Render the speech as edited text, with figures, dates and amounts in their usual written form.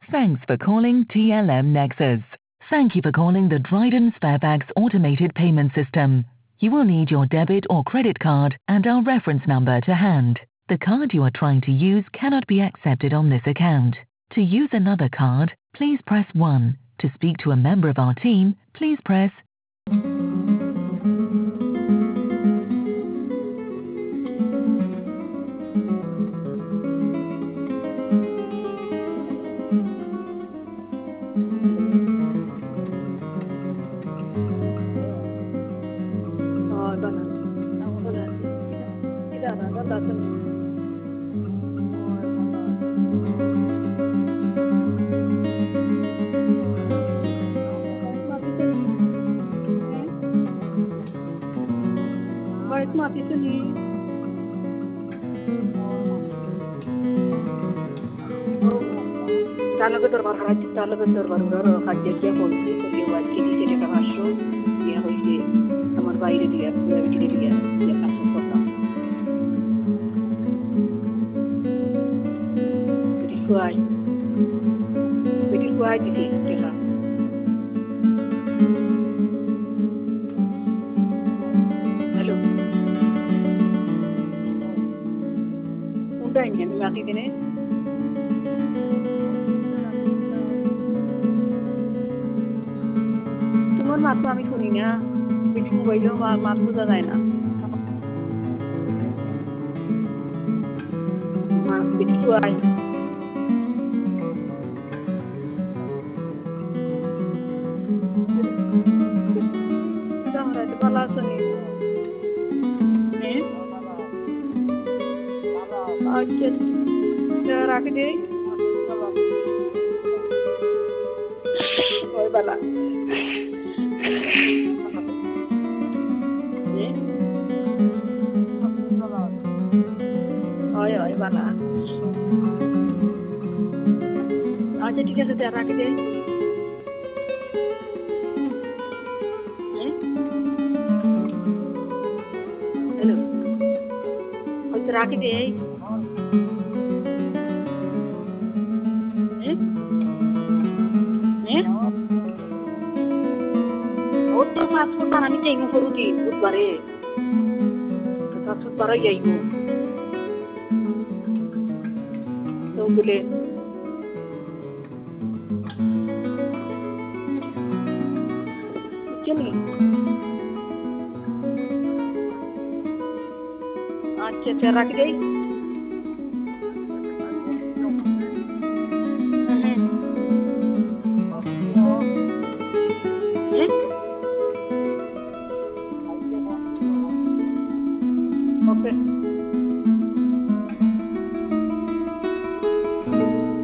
Thanks for calling TLM Nexus. Thank you for calling the Dryden Sparebags automated payment system. You will need your debit or credit card and our reference number to hand. The card you are trying to use cannot be accepted on this account. To use another card, please press 1. To speak to a member of our team, please press Talaga terbaru hajatnya polisi kebiawaan kini jadi termasuk dia hoisi teman bayi dia jadi dia masuk kota jadi kuai di sini kita halo udah ini mati ini মাত্র আমি শুনি না বেশি মোবাইলেও মাত বোঝা যায় না বেশি শুয়াই ভালো আছো আচ্ছা রাখি দিই ওই বেলা বালা আচ্ছা ঠিক আছে রাখি দে হ্যালো হয়তো রাখি দে ওর তো পাসপোর্ট আমি চাইব করুদি বুধবারে পাসপোর্ট বারাই যাইব বলে চলি আচ্ছা রাখি দেই ওকে